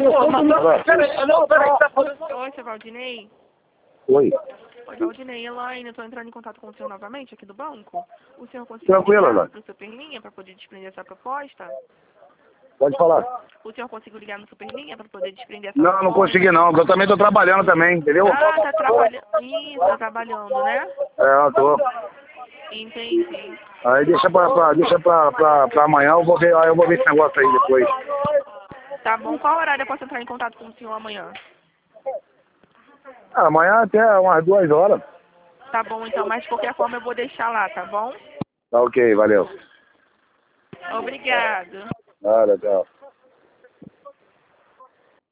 pô, peraí, tá falando. Oi, seu Valdinei? Oi. Oi, Valdinei, Elaine, eu tô entrando em contato com o senhor novamente aqui do banco. O senhor conseguiu Tranquilo, ligar Elaine. pro Superlinha para poder desprender essa proposta? Pode falar. O senhor conseguiu ligar no Superlinha para poder desprender essa Não, proposta? não consegui não, porque eu também tô trabalhando também, entendeu? Ah, tá trabalhando. Isso, tá trabalhando, né? É, eu tô. Entendi. Aí deixa pra amanhã, aí eu vou ver esse negócio aí depois. Tá bom, qual horário eu posso entrar em contato com o senhor amanhã? Ah, amanhã até umas 2 horas. Tá bom, então, mas de qualquer forma eu vou deixar lá, tá bom? Tá ok, valeu. Obrigado. Nada, tchau.